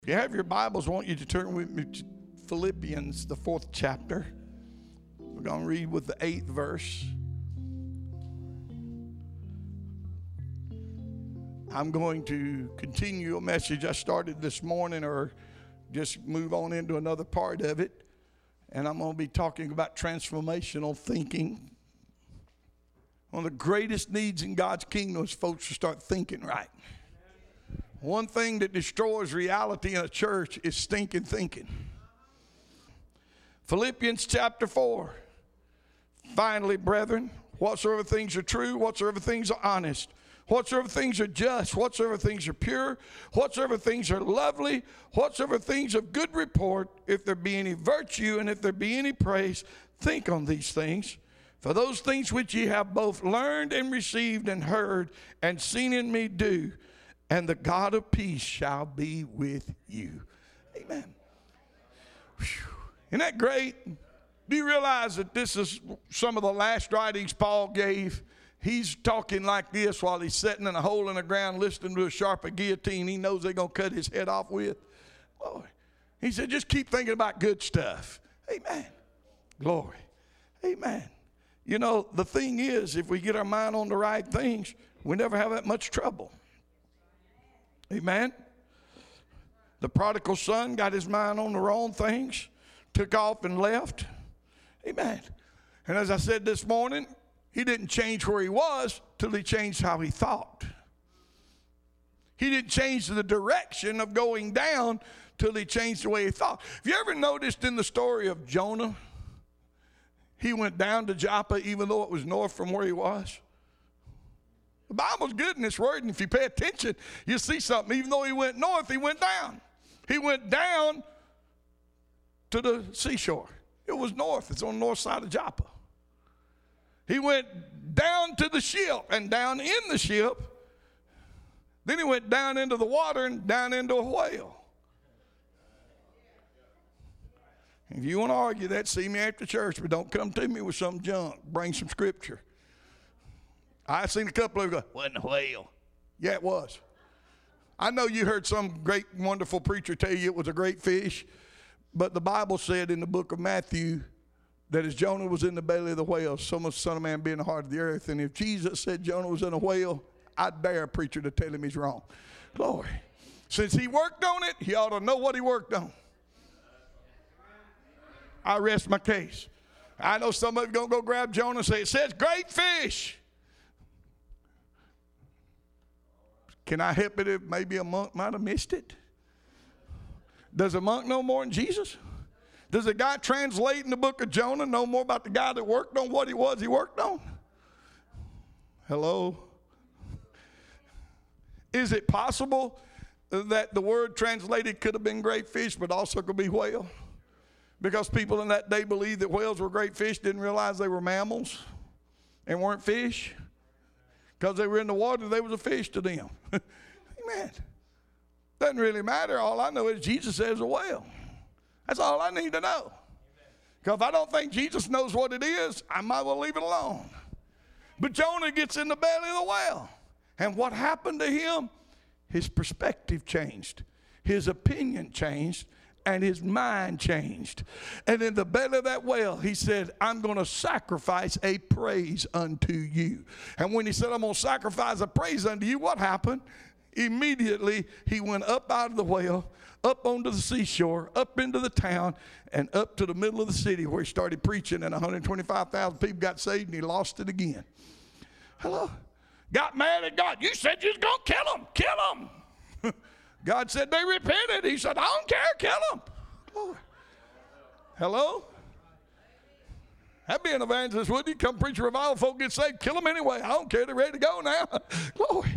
If you have your Bibles, I want you to turn with me to Philippians, the 4th chapter. We're going to read with the 8th verse. I'm going to continue a message I started this morning, or just move on into another part of it. And I'm going to be talking about transformational thinking. One of the greatest needs in God's kingdom is folks to start thinking right. One thing that destroys reality in a church is stinking thinking. Philippians chapter 4. Finally, brethren, whatsoever things are true, whatsoever things are honest, whatsoever things are just, whatsoever things are pure, whatsoever things are lovely, whatsoever things of good report, if there be any virtue and if there be any praise, think on these things. For those things which ye have both learned and received and heard and seen in me do, and the God of peace shall be with you. Amen. Whew. Isn't that great? Do you realize that this is some of the last writings Paul gave? He's talking like this while he's sitting in a hole in the ground listening to a sharper guillotine he knows they're going to cut his head off with. Glory. He said, just keep thinking about good stuff. Amen. Glory. Amen. You know, the thing is, if we get our mind on the right things, we never have that much trouble. Amen. The prodigal son got his mind on the wrong things, took off and left. Amen. And as I said this morning, he didn't change where he was till he changed how he thought. He didn't change the direction of going down till he changed the way he thought. Have you ever noticed in the story of Jonah, he went down to Joppa even though it was north from where he was? The Bible's good in this word, and if you pay attention, you'll see something. Even though he went north, he went down. He went down to the seashore. It was north. It's on the north side of Joppa. He went down to the ship and down in the ship. Then he went down into the water and down into a whale. If you want to argue that, see me after church, but don't come to me with some junk. Bring some scripture. I've seen a couple of them go, wasn't a whale. Yeah, it was. I know you heard some great, wonderful preacher tell you it was a great fish, but the Bible said in the book of Matthew that as Jonah was in the belly of the whale, so must the Son of Man be in the heart of the earth. And if Jesus said Jonah was in a whale, I dare a preacher to tell him he's wrong. Glory. Since he worked on it, he ought to know what he worked on. I rest my case. I know somebody's going to go grab Jonah and say, it says great fish. Can I help it if maybe a monk might have missed it? Does a monk know more than Jesus? Does the guy translating the book of Jonah know more about the guy that worked on what he worked on? Hello? Is it possible that the word translated could have been great fish, but also could be whale? Because people in that day believed that whales were great fish, didn't realize they were mammals and weren't fish. Because they were in the water, they was a fish to them. Amen. Doesn't really matter. All I know is Jesus says a whale. That's all I need to know. Because if I don't think Jesus knows what it is, I might well leave it alone. But Jonah gets in the belly of the whale. And what happened to him? His perspective changed. His opinion changed. And his mind changed. And in the belly of that whale, he said, I'm going to sacrifice a praise unto you. And when he said, I'm going to sacrifice a praise unto you, what happened? Immediately, he went up out of the whale, up onto the seashore, up into the town, and up to the middle of the city where he started preaching, and 125,000 people got saved, and he lost it again. Hello? Got mad at God. You said you was going to kill him. Kill him. God said they repented. He said, I don't care, kill them. Glory. Hello? That'd be an evangelist, wouldn't he? Come preach a revival, folk get saved, kill them anyway. I don't care, they're ready to go now. Glory.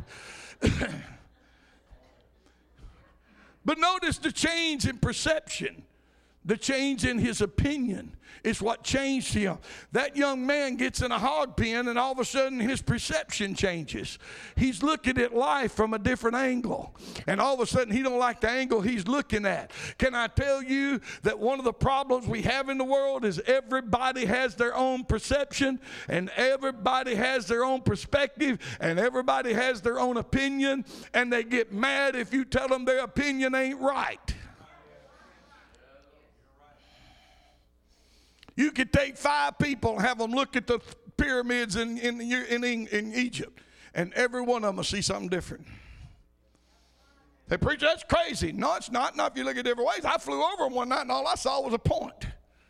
But notice the change in perception. The change in his opinion is what changed him. That young man gets in a hog pen and all of a sudden his perception changes. He's looking at life from a different angle. And all of a sudden he don't like the angle he's looking at. Can I tell you that one of the problems we have in the world is everybody has their own perception and everybody has their own perspective and everybody has their own opinion, and they get mad if you tell them their opinion ain't right. You could take 5 people and have them look at the pyramids in Egypt, and every one of them will see something different. They preach, that's crazy. No, it's not. Not if you look at different ways. I flew over them one night, and all I saw was a point.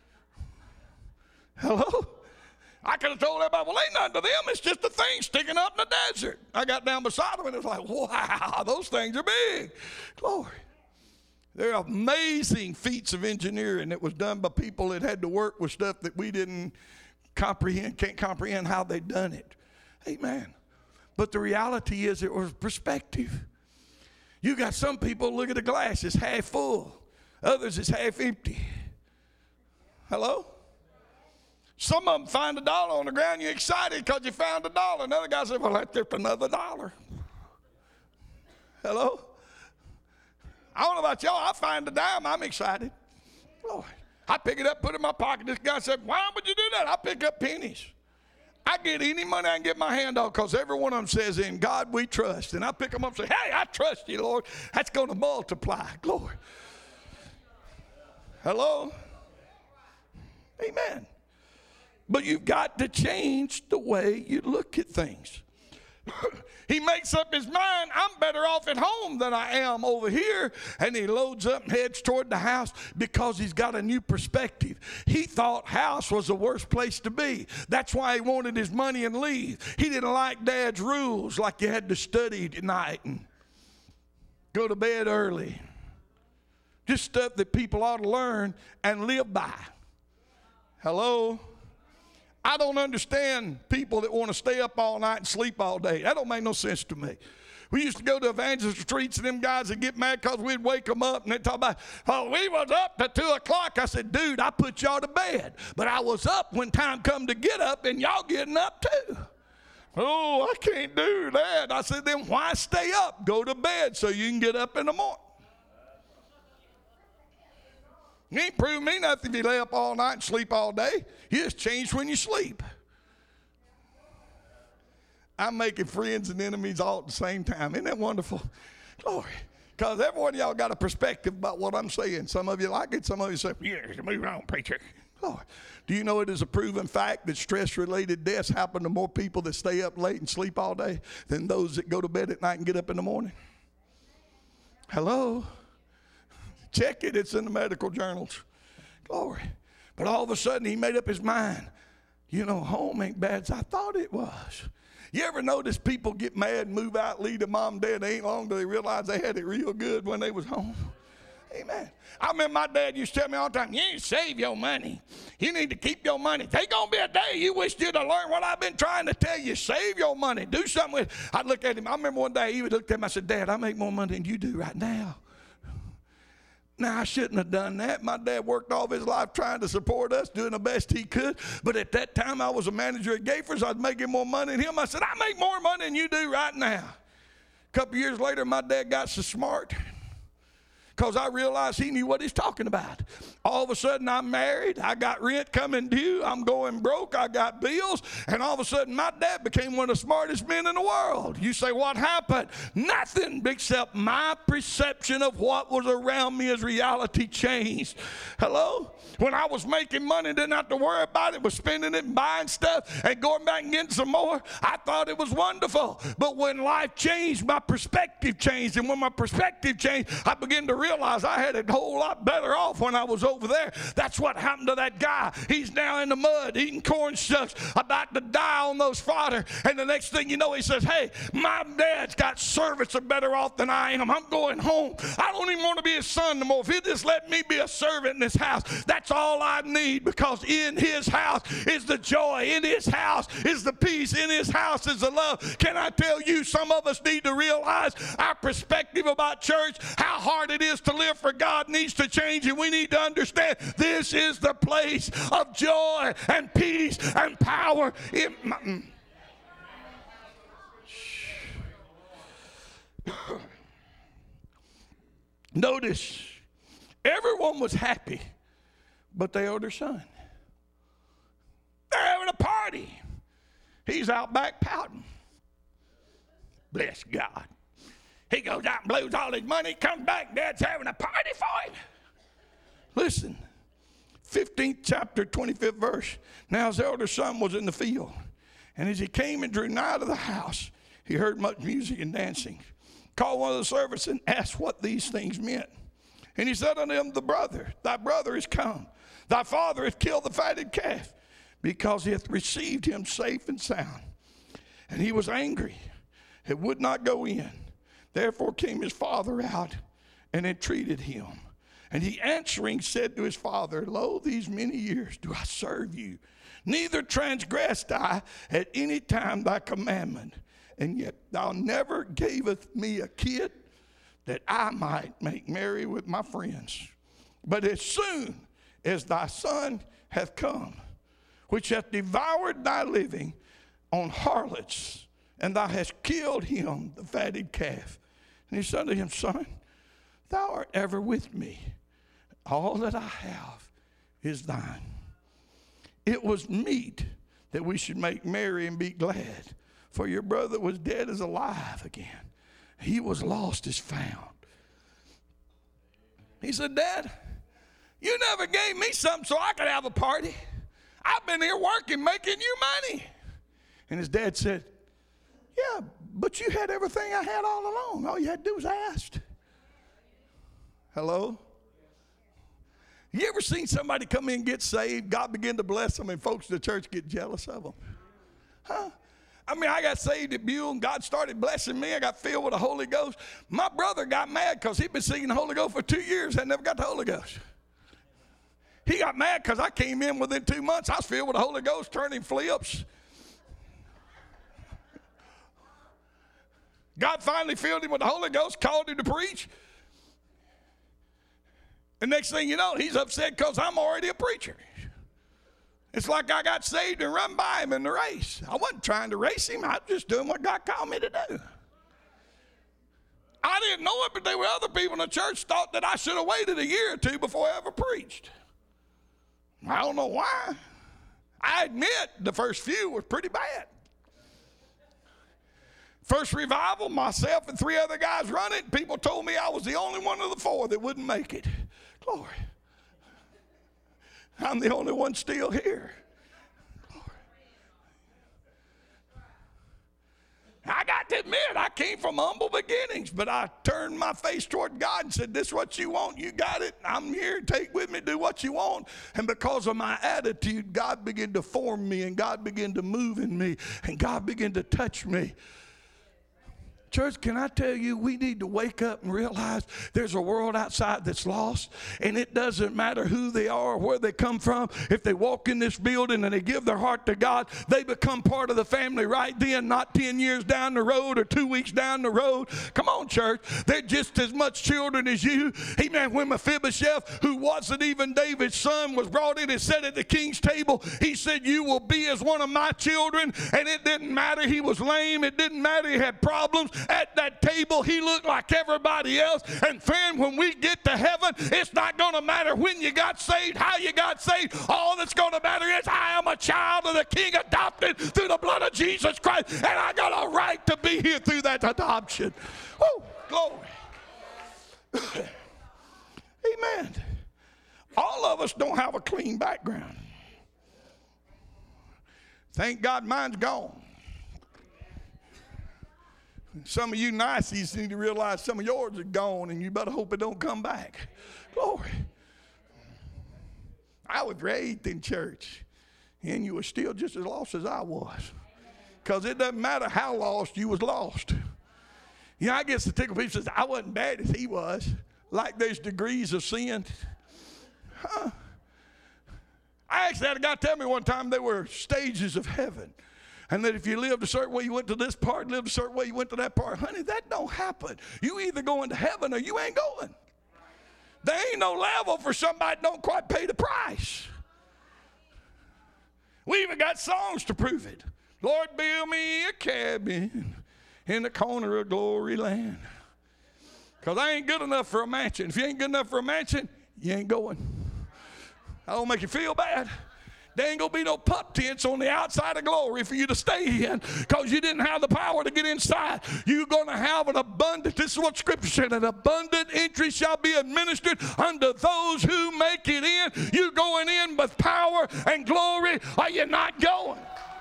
Hello? I could have told everybody, well, ain't nothing to them. It's just a thing sticking up in the desert. I got down beside them, and it was like, wow, those things are big. Glory. They're amazing feats of engineering that was done by people that had to work with stuff that we didn't comprehend, can't comprehend how they done it. Amen. But the reality is it was perspective. You got some people look at the glass, it's half full. Others, it's half empty. Hello? Some of them find $1 on the ground, you're excited because you found $1. Another guy said, well, that's just another $1. Hello? I don't know about y'all. I find a dime, I'm excited. Lord, I pick it up, put it in my pocket. This guy said, why would you do that? I pick up pennies. I get any money I can get my hand on because every one of them says, in God we trust. And I pick them up and say, hey, I trust you, Lord. That's going to multiply. Glory. Hello? Amen. But you've got to change the way you look at things. He makes up his mind, I'm better off at home than I am over here. And he loads up and heads toward the house because he's got a new perspective. He thought house was the worst place to be. That's why he wanted his money and leave. He didn't like Dad's rules, like you had to study tonight and go to bed early. Just stuff that people ought to learn and live by. Hello? I don't understand people that want to stay up all night and sleep all day. That don't make no sense to me. We used to go to evangelist retreats and them guys would get mad because we'd wake them up and they'd talk about, oh, we was up to 2 o'clock. I said, dude, I put y'all to bed. But I was up when time come to get up and y'all getting up too. Oh, I can't do that. I said, then why stay up? Go to bed so you can get up in the morning. You ain't proving me nothing if you lay up all night and sleep all day. You just change when you sleep. I'm making friends and enemies all at the same time. Isn't that wonderful? Glory. Because every one of y'all got a perspective about what I'm saying. Some of you like it. Some of you say, yeah, move on, preacher. Glory. Do you know it is a proven fact that stress-related deaths happen to more people that stay up late and sleep all day than those that go to bed at night and get up in the morning? Hello? Check it, it's in the medical journals. Glory. But all of a sudden he made up his mind. You know, home ain't bad as I thought it was. You ever notice people get mad and move out, leave their mom and dad? They ain't long till they realize they had it real good when they was home. Amen. I remember my dad used to tell me all the time, you need to save your money. You need to keep your money. There's going to be a day you wish you'd have learned what I've been trying to tell you. Save your money. Do something with it. I'd look at him. I remember one day he would look at me. I said, Dad, I make more money than you do right now. Now, I shouldn't have done that. My dad worked all of his life trying to support us, doing the best he could. But at that time, I was a manager at Gaffer's. I was making more money than him. I said, I make more money than you do right now. A couple years later, my dad got so smart because I realized he knew what he's talking about. All of a sudden, I'm married. I got rent coming due. I'm going broke. I got bills. And all of a sudden, my dad became one of the smartest men in the world. You say, what happened? Nothing except my perception of what was around me as reality changed. Hello? When I was making money, didn't have to worry about it, was spending it and buying stuff and going back and getting some more. I thought it was wonderful. But when life changed, my perspective changed. And when my perspective changed, I began to realize I had a whole lot better off when I was over there. That's what happened to that guy. He's now in the mud eating corn shucks, about to die on those fodder. And the next thing you know, he says, hey, my dad's got servants that are better off than I am. I'm going home. I don't even want to be his son no more. If he'll just let me be a servant in this house, that's all I need, because in his house is the joy. In his house is the peace. In his house is the love. Can I tell you, some of us need to realize our perspective about church, how hard it is is to live for God needs to change, and we need to understand this is the place of joy and peace and power. Notice, everyone was happy, but the elder son. They're having a party. He's out back pouting. Bless God. He goes out and blows all his money, comes back, Dad's having a party for him. Listen, 15th chapter, 25th verse. Now his elder son was in the field, and as he came and drew nigh to the house, he heard much music and dancing. Called one of the servants and asked what these things meant. And he said unto him, thy brother is come. Thy father hath killed the fatted calf, because he hath received him safe and sound. And he was angry, and would not go in. Therefore came his father out and entreated him. And he answering said to his father, Lo, these many years do I serve you. Neither transgressed I at any time thy commandment. And yet thou never gavest me a kid that I might make merry with my friends. But as soon as thy son hath come, which hath devoured thy living on harlots, and thou hast killed him, the fatted calf. And he said unto him, Son, thou art ever with me. All that I have is thine. It was meet that we should make merry and be glad. For your brother was dead as alive again. He was lost as found. He said, Dad, you never gave me something so I could have a party. I've been here working, making you money. And his dad said, yeah, but you had everything I had all along. All you had to do was ask. Hello? You ever seen somebody come in and get saved, God begin to bless them, and folks in the church get jealous of them? Huh? I mean, I got saved at Buell, and God started blessing me. I got filled with the Holy Ghost. My brother got mad because he'd been singing the Holy Ghost for 2 years and never got the Holy Ghost. He got mad because I came in within 2 months. I was filled with the Holy Ghost, turning flips. God finally filled him with the Holy Ghost, called him to preach. And next thing you know, he's upset because I'm already a preacher. It's like I got saved and run by him in the race. I wasn't trying to race him. I was just doing what God called me to do. I didn't know it, but there were other people in the church thought that I should have waited a year or two before I ever preached. I don't know why. I admit the first few was pretty bad. First revival, myself and 3 other guys run it. People told me I was the only one of the 4 that wouldn't make it. Glory. I'm the only one still here. Glory. I got to admit, I came from humble beginnings, but I turned my face toward God and said, this is what you want, you got it. I'm here, take with me, do what you want. And because of my attitude, God began to form me, and God began to move in me, and God began to touch me. Church, can I tell you, we need to wake up and realize there's a world outside that's lost, and it doesn't matter who they are or where they come from. If they walk in this building and they give their heart to God, they become part of the family right then, not 10 years down the road or 2 weeks down the road. Come on, church. They're just as much children as you. Amen. When Mephibosheth, who wasn't even David's son, was brought in and sat at the king's table, he said, you will be as one of my children. And it didn't matter he was lame. It didn't matter he had problems. At that table, he looked like everybody else. And friend, when we get to heaven, it's not going to matter when you got saved, how you got saved. All that's going to matter is I am a child of the King, adopted through the blood of Jesus Christ, and I got a right to be here through that adoption. Woo, glory. Amen. All of us don't have a clean background. Thank God mine's gone. Some of you niceties need to realize some of yours are gone, and you better hope it don't come back. Glory. I was raised in church, and you were still just as lost as I was. Because it doesn't matter how lost, you was lost. You know, I get to tickle people says, I wasn't bad as he was. Like there's degrees of sin. Huh? I actually had a guy tell me one time there were stages of heaven. And that if you lived a certain way, you went to this part, lived a certain way, you went to that part. Honey, that don't happen. You either going to heaven or you ain't going. ain't no level for somebody that don't quite pay the price. We even got songs to prove it. Lord, build me a cabin in the corner of glory land. Because I ain't good enough for a mansion. If you ain't good enough for a mansion, you ain't going. I don't make you feel bad. There ain't going to be no pup tents on the outside of glory for you to stay in because you didn't have the power to get inside. You're going to have an abundant, this is what Scripture said, an abundant entry shall be administered unto those who make it in. You going in with power and glory, or you're not going.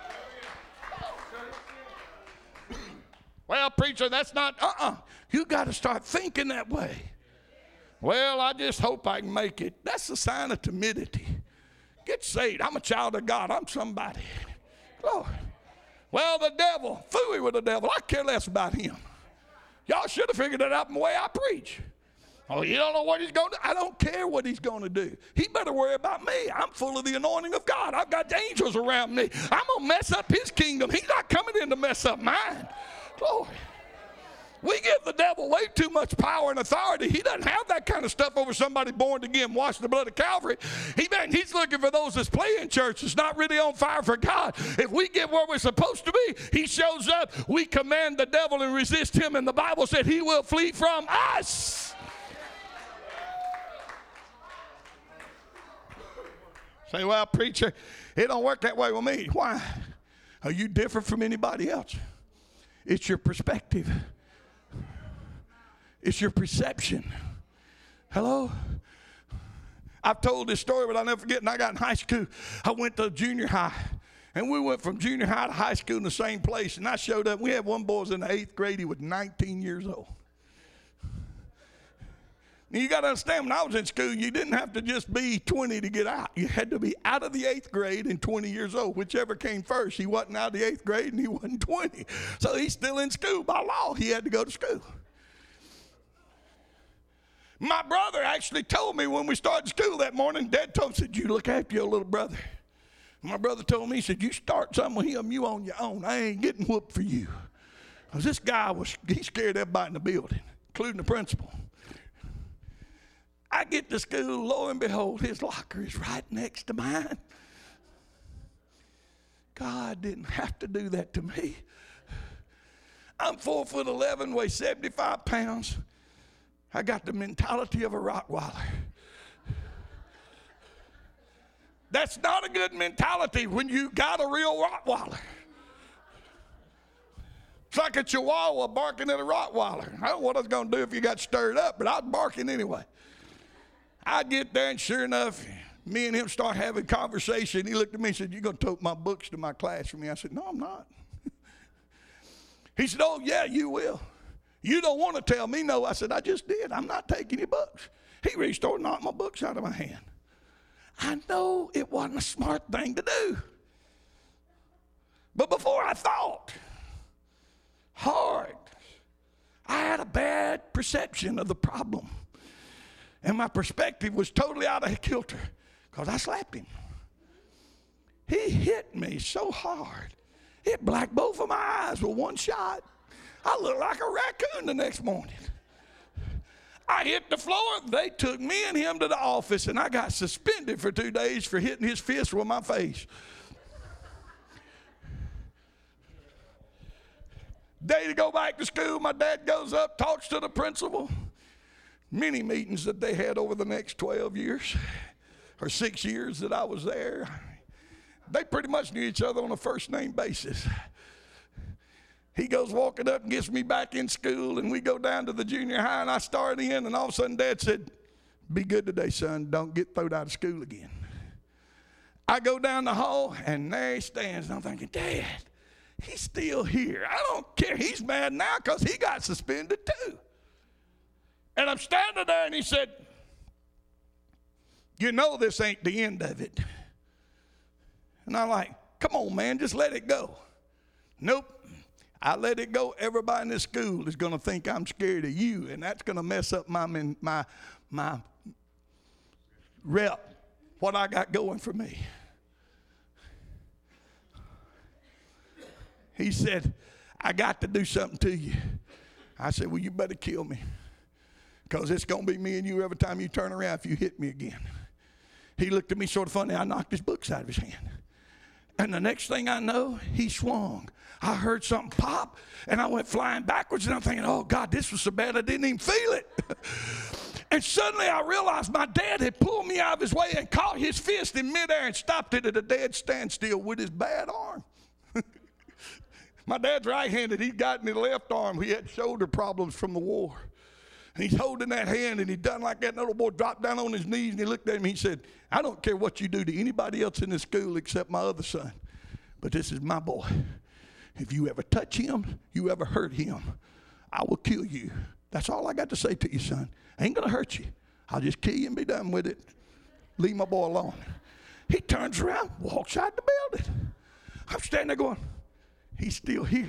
Well, preacher, that's not, You got to start thinking that way. Well, I just hope I can make it. That's a sign of timidity. Get saved. I'm a child of God. I'm somebody. Lord. Well, the devil, phooey with the devil. I care less about him. Y'all should have figured it out in the way I preach. Oh, you don't know what he's going to do? I don't care what he's going to do. He better worry about me. I'm full of the anointing of God. I've got angels around me. I'm going to mess up his kingdom. He's not coming in to mess up mine. Glory. We give the devil way too much power and authority. He doesn't have that kind of stuff over somebody born again, washed in the blood of Calvary. He's looking for those that's playing church, that's not really on fire for God. If we get where we're supposed to be, he shows up. We command the devil and resist him, and the Bible said he will flee from us. Say, well, preacher, it don't work that way with me. Why? Are you different from anybody else? It's your perspective. It's your perception. Hello? I've told this story, but I'll never forget. When I got in high school, I went to junior high. And we went from junior high to high school in the same place. And I showed up. We had one boy was in the 8th grade. He was 19 years old. Now, you got to understand, when I was in school, you didn't have to just be 20 to get out. You had to be out of the 8th grade and 20 years old, whichever came first. He wasn't out of the 8th grade and he wasn't 20. So he's still in school. By law, he had to go to school. My brother actually told me when we started school that morning, Dad told me, said, you look after your little brother. My brother told me, he said, you start something with him, you on your own. I ain't getting whooped for you. Because this guy, he scared everybody in the building, including the principal. I get to school, lo and behold, his locker is right next to mine. God didn't have to do that to me. I'm 4'11", weigh 75 pounds. I got the mentality of a Rottweiler. That's not a good mentality when you got a real Rottweiler. It's like a Chihuahua barking at a Rottweiler. I don't know what I was going to do if you got stirred up, but I was barking anyway. I get there, and sure enough, me and him start having conversation. He looked at me and said, you're going to tote my books to my class for me? I said, no, I'm not. He said, oh, yeah, you will. You don't want to tell me no. I said, I just did. I'm not taking your books. He reached over and knocked my books out of my hand. I know it wasn't a smart thing to do. But before I thought hard, I had a bad perception of the problem. And my perspective was totally out of kilter because I slapped him. He hit me so hard, it blacked both of my eyes with one shot. I looked like a raccoon the next morning. I hit the floor. They took me and him to the office, and I got suspended for 2 days for hitting his fist with my face. Day to go back to school, my dad goes up, talks to the principal. Many meetings that they had over the next 12 years, or 6 years that I was there. They pretty much knew each other on a first-name basis. He goes walking up and gets me back in school, and we go down to the junior high, and I start in, and all of a sudden Dad said, be good today, son. Don't get thrown out of school again. I go down the hall, and there he stands, and I'm thinking, Dad, he's still here. I don't care. He's mad now because he got suspended too. And I'm standing there, and he said, you know this ain't the end of it. And I'm like, come on, man, just let it go. Nope. I let it go. Everybody in this school is going to think I'm scared of you, and that's going to mess up my rep, what I got going for me. He said, I got to do something to you. I said, well, you better kill me. because it's going to be me and you every time you turn around if you hit me again. He looked at me sort of funny. I knocked his books out of his hand. And the next thing I know, he swung. I heard something pop, and I went flying backwards, and I'm thinking, oh, God, this was so bad I didn't even feel it. And suddenly I realized my dad had pulled me out of his way and caught his fist in midair and stopped it at a dead standstill with his bad arm. My dad's right-handed. He'd gotten his left arm. He had shoulder problems from the war. And he's holding that hand, and he done like that. And the little boy dropped down on his knees, and he looked at him. He said, I don't care what you do to anybody else in this school except my other son, but this is my boy. If you ever touch him, you ever hurt him, I will kill you. That's all I got to say to you, son. I ain't going to hurt you. I'll just kill you and be done with it. Leave my boy alone. He turns around, walks out the building. I'm standing there going, he's still here.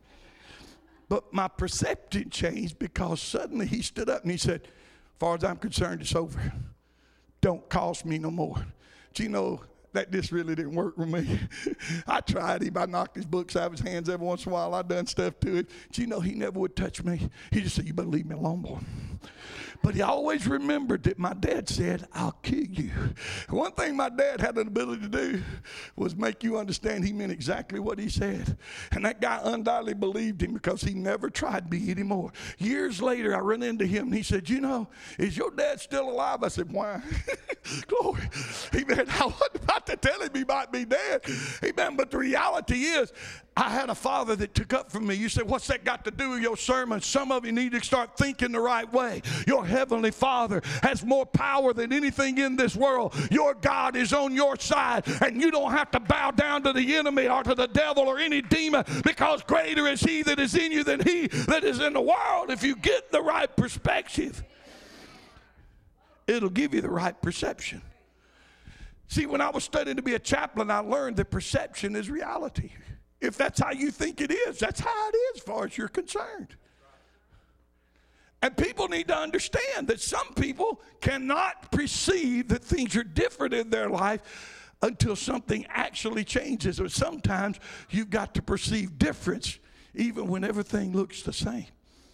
But my perception changed because suddenly he stood up and he said, as far as I'm concerned, it's over. Don't cost me no more. Do you know that this really didn't work for me? I tried him. I knocked his books out of his hands every once in a while. I done stuff to it. Do you know he never would touch me? He just said, you better leave me alone, boy. But he always remembered that my dad said, I'll kill you. One thing my dad had an ability to do was make you understand he meant exactly what he said. And that guy undoubtedly believed him because he never tried me anymore. Years later, I run into him and he said, you know, is your dad still alive? I said, why? Glory. Amen. I wasn't about to tell him he might be dead. Amen. But the reality is, I had a father that took up for me. You say, what's that got to do with your sermon? Some of you need to start thinking the right way. Your heavenly Father has more power than anything in this world. Your God is on your side, and you don't have to bow down to the enemy or to the devil or any demon, because greater is he that is in you than he that is in the world. If you get the right perspective, it'll give you the right perception. See, when I was studying to be a chaplain, I learned that perception is reality. If that's how you think it is, that's how it is as far as you're concerned. And people need to understand that some people cannot perceive that things are different in their life until something actually changes. Or sometimes you've got to perceive difference even when everything looks the same.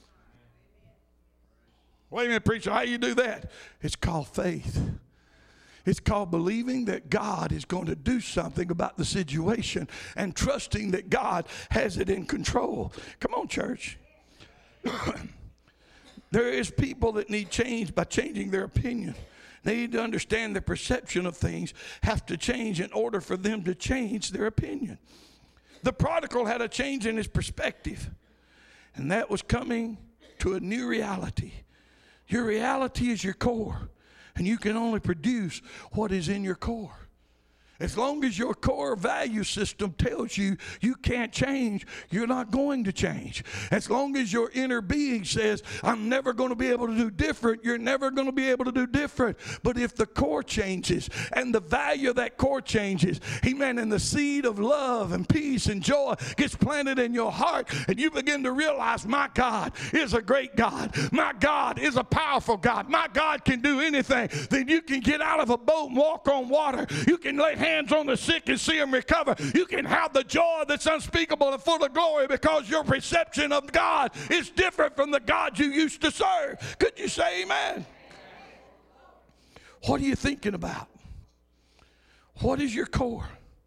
Wait a minute, preacher, how you do that? It's called faith. It's called believing that God is going to do something about the situation and trusting that God has it in control. Come on, church. There is people that need change by changing their opinion. They need to understand the perception of things have to change in order for them to change their opinion. The prodigal had a change in his perspective, and that was coming to a new reality. Your reality is your core. And you can only produce what is in your core. As long as your core value system tells you you can't change, you're not going to change. As long as your inner being says, I'm never going to be able to do different, you're never going to be able to do different. But if the core changes and the value of that core changes, amen, and the seed of love and peace and joy gets planted in your heart, and you begin to realize my God is a great God. My God is a powerful God. My God can do anything. Then you can get out of a boat and walk on water. You can lay hands on the sick and see them recover. You can have the joy that's unspeakable and full of glory because your perception of God is different from the God you used to serve. Could you say amen? What are you thinking about? What is your core?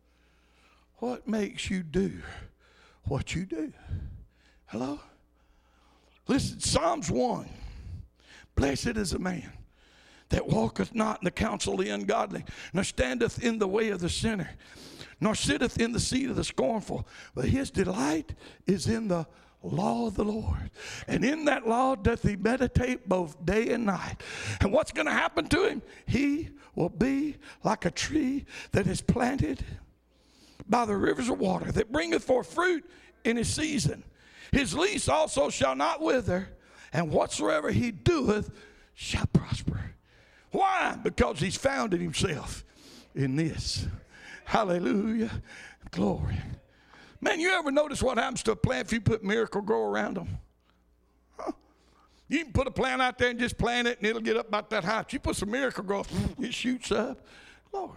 What makes you do what you do? Hello? Listen, Psalms 1. Blessed is a man that walketh not in the counsel of the ungodly, nor standeth in the way of the sinner, nor sitteth in the seat of the scornful. But his delight is in the law of the Lord. And in that law doth he meditate both day and night. And what's going to happen to him? He will be like a tree that is planted by the rivers of water, that bringeth forth fruit in his season. His leaf also shall not wither, and whatsoever he doeth shall prosper. Why? Because he's founded himself in this. Hallelujah. Glory. Man, you ever notice what happens to a plant if you put Miracle-Gro around them? Huh? You can put a plant out there and just plant it and it'll get up about that high. If you put some Miracle-Gro, it shoots up. Glory.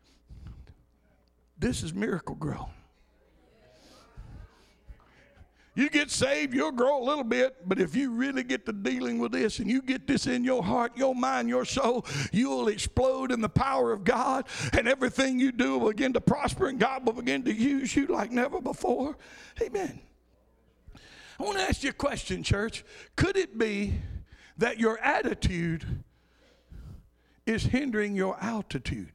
This is Miracle-Gro. You get saved, you'll grow a little bit, but if you really get to dealing with this and you get this in your heart, your mind, your soul, you'll explode in the power of God, and everything you do will begin to prosper, and God will begin to use you like never before. Amen. I want to ask you a question, church. Could it be that your attitude is hindering your altitude?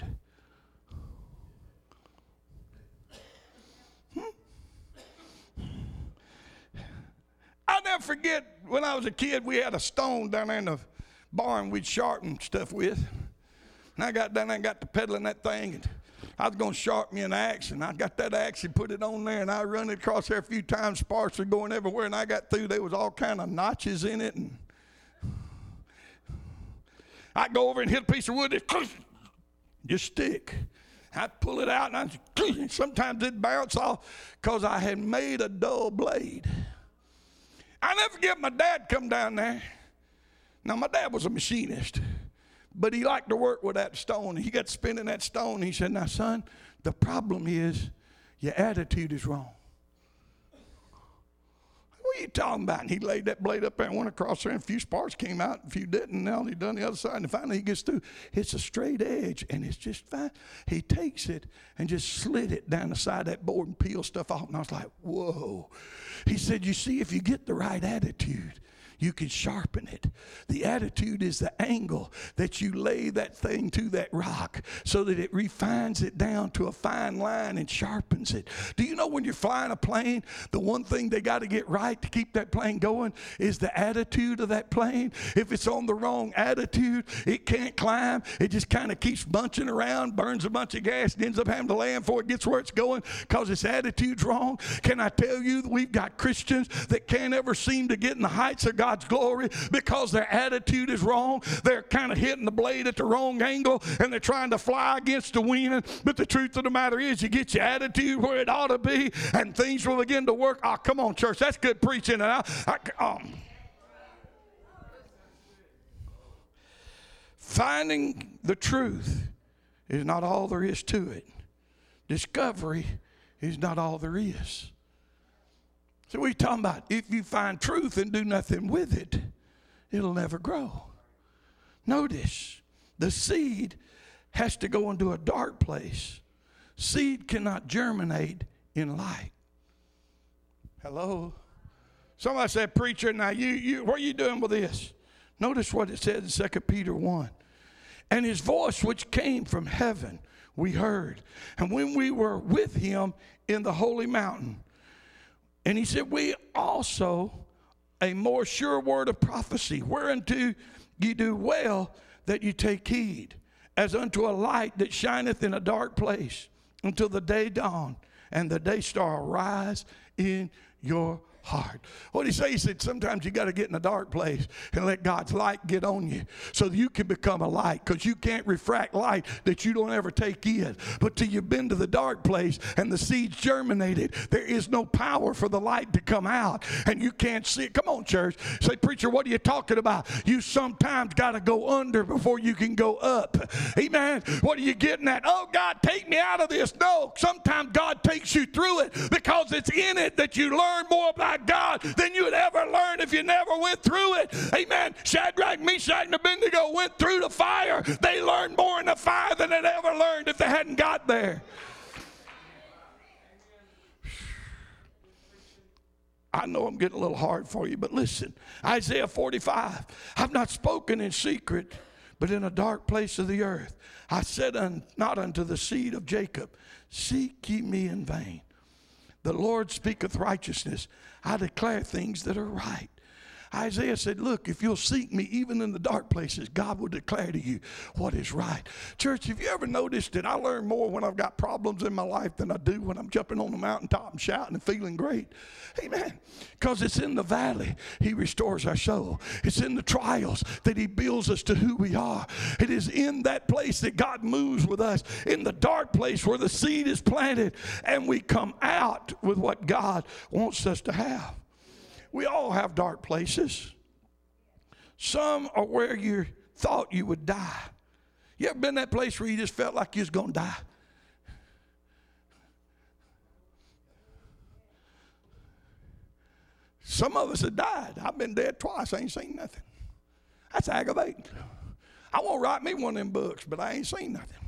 I'll never forget when I was a kid, we had a stone down there in the barn we'd sharpen stuff with. And I got down there and got to peddling that thing. And I was going to sharpen me an axe, and I got that axe and put it on there, and I run it across there a few times, sparks were going everywhere, and I got through. There was all kind of notches in it. And I'd go over and hit a piece of wood, and just stick. I'd pull it out, and sometimes it'd bounce off because I had made a dull blade. I'll never forget my dad come down there. Now, my dad was a machinist, but he liked to work with that stone. He got spinning that stone. He said, now, son, the problem is your attitude is wrong. What are you talking about? And he laid that blade up there and went across there, and a few sparks came out, a few didn't. And now he done the other side, and finally he gets through. It's a straight edge, and it's just fine. He takes it and just slid it down the side of that board and peeled stuff off. And I was like, whoa. He said, you see, if you get the right attitude, you can sharpen it. The attitude is the angle that you lay that thing to that rock so that it refines it down to a fine line and sharpens it. Do you know when you're flying a plane, the one thing they got to get right to keep that plane going is the attitude of that plane? If it's on the wrong attitude, it can't climb. It just kind of keeps bunching around, burns a bunch of gas, and ends up having to land before it gets where it's going because its attitude's wrong. Can I tell you that we've got Christians that can't ever seem to get in the heights of God's glory because their attitude is wrong. They're kind of hitting the blade at the wrong angle, and they're trying to fly against the wind. But the truth of the matter is, you get your attitude where it ought to be, and things will begin to work. Oh, come on, church. That's good preaching. Finding the truth is not all there is to it. Discovery is not all there is. So what are you talking about? If you find truth and do nothing with it, it'll never grow. Notice, the seed has to go into a dark place. Seed cannot germinate in light. Hello? Somebody said, preacher, now what are you doing with this? Notice what it says in 2 Peter 1. And his voice which came from heaven we heard. And when we were with him in the holy mountain, and he said, we also a more sure word of prophecy, whereunto ye do well that you take heed, as unto a light that shineth in a dark place, until the day dawn, and the day star arise in your heart. What did he say? He said, sometimes you got to get in a dark place and let God's light get on you so that you can become a light, because you can't refract light that you don't ever take in. But till you've been to the dark place and the seeds germinated, there is no power for the light to come out, and you can't see it. Come on, church. Say, preacher, what are you talking about? You sometimes got to go under before you can go up. Amen. What are you getting at? Oh, God, take me out of this. No, sometimes God takes you through it because it's in it that you learn more about God than you would ever learn if you never went through it. Amen. Shadrach, Meshach, and Abednego went through the fire. They learned more in the fire than they'd ever learned if they hadn't got there. I know I'm getting a little hard for you, but listen. Isaiah 45. I've not spoken in secret, but in a dark place of the earth. I said not unto the seed of Jacob, seek ye me in vain. The Lord speaketh righteousness. I declare things that are right. Isaiah said, look, if you'll seek me even in the dark places, God will declare to you what is right. Church, have you ever noticed that I learn more when I've got problems in my life than I do when I'm jumping on the mountaintop and shouting and feeling great? Amen. Because it's in the valley he restores our soul. It's in the trials that he builds us to who we are. It is in that place that God moves with us, in the dark place where the seed is planted, and we come out with what God wants us to have. We all have dark places. Some are where you thought you would die. You ever been in that place where you just felt like you was going to die? Some of us have died. I've been dead twice. I ain't seen nothing. That's aggravating. I won't write me one of them books, but I ain't seen nothing.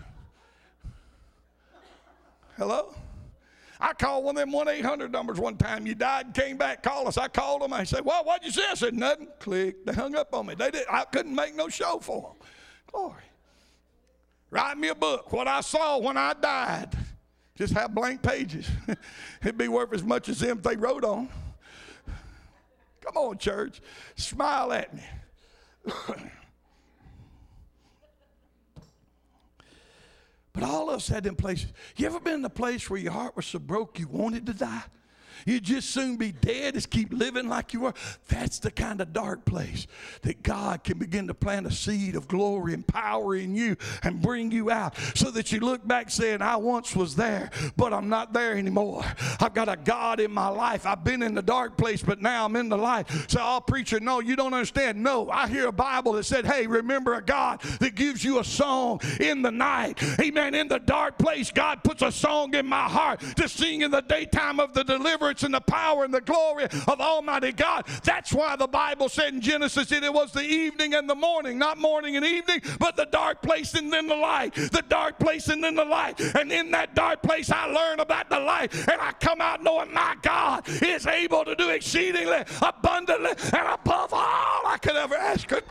Hello? I called one of them 1-800 numbers one time. You died and came back, call us. I called them. I said, well, what'd you say? I said, nothing. Click. They hung up on me. I couldn't make no show for them. Glory. Write me a book. What I saw when I died. Just have blank pages. It'd be worth as much as them if they wrote on. Come on, church. Smile at me. But all of us had them places. You ever been in a place where your heart was so broke you wanted to die? You'd just soon be dead as keep living like you were. That's the kind of dark place that God can begin to plant a seed of glory and power in you and bring you out so that you look back saying, I once was there, but I'm not there anymore. I've got a God in my life. I've been in the dark place, but now I'm in the light. So, oh, preacher, no, you don't understand. No, I hear a Bible that said, hey, remember a God that gives you a song in the night. Amen. In the dark place, God puts a song in my heart to sing in the daytime of the deliverance and the power and the glory of Almighty God. That's why the Bible said in Genesis that it was the evening and the morning, not morning and evening, but the dark place and then the light, the dark place and then the light. And in that dark place I learn about the light, and I come out knowing my God is able to do exceedingly abundantly and above all I could ever ask. Well,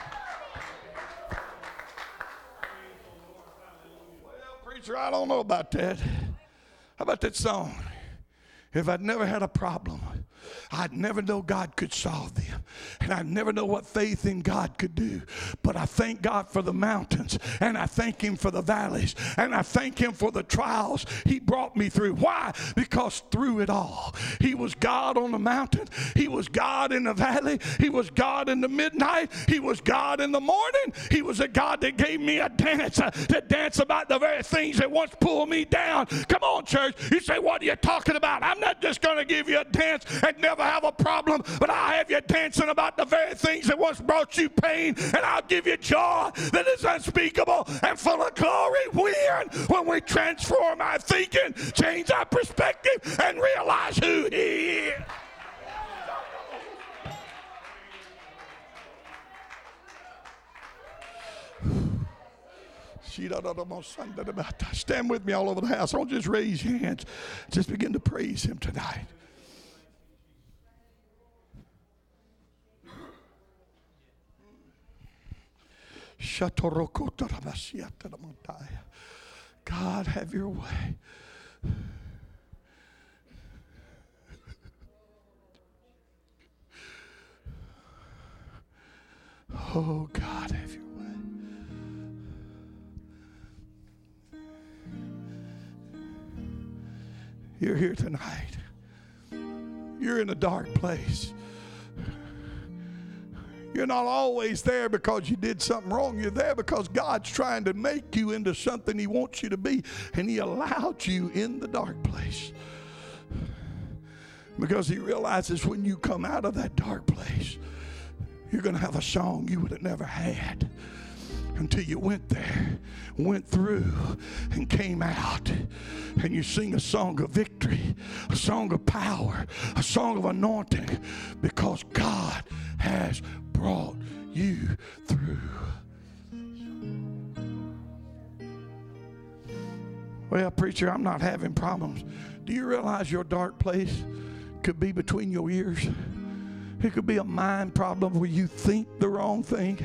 preacher, I don't know about that. How about that song? If I'd never had a problem, I'd never know God could solve them. And I'd never know what faith in God could do. But I thank God for the mountains. And I thank Him for the valleys. And I thank Him for the trials He brought me through. Why? Because through it all, He was God on the mountain. He was God in the valley. He was God in the midnight. He was God in the morning. He was a God that gave me a dance to dance about the very things that once pulled me down. Come on, church. You say, what are you talking about? I'm not just going to give you a dance and never have a problem, but I'll have you dancing about the very things that once brought you pain, and I'll give you joy that is unspeakable and full of glory. When we transform our thinking, change our perspective, and realize who He is. Stand with me all over the house. Don't just raise your hands. Just begin to praise Him tonight. God, have your way. Oh, God, have your way. You're here tonight. You're in a dark place. You're not always there because you did something wrong. You're there because God's trying to make you into something He wants you to be, and He allowed you in the dark place because He realizes when you come out of that dark place, you're going to have a song you would have never had until you went there, went through, and came out. And you sing a song of victory, a song of power, a song of anointing, because God has brought you through. Well, preacher, I'm not having problems. Do you realize your dark place could be between your ears? It could be a mind problem where you think the wrong thing.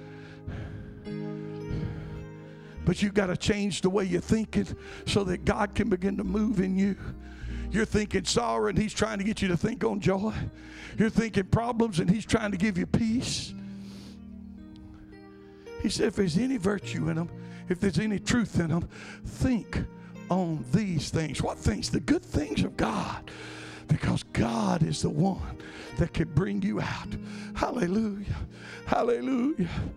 But you've got to change the way you're thinking so that God can begin to move in you. You're thinking sorrow, and He's trying to get you to think on joy. You're thinking problems, and He's trying to give you peace. He said, if there's any virtue in them, if there's any truth in them, think on these things. What things? The good things of God. Because God is the one that can bring you out. Hallelujah. Hallelujah.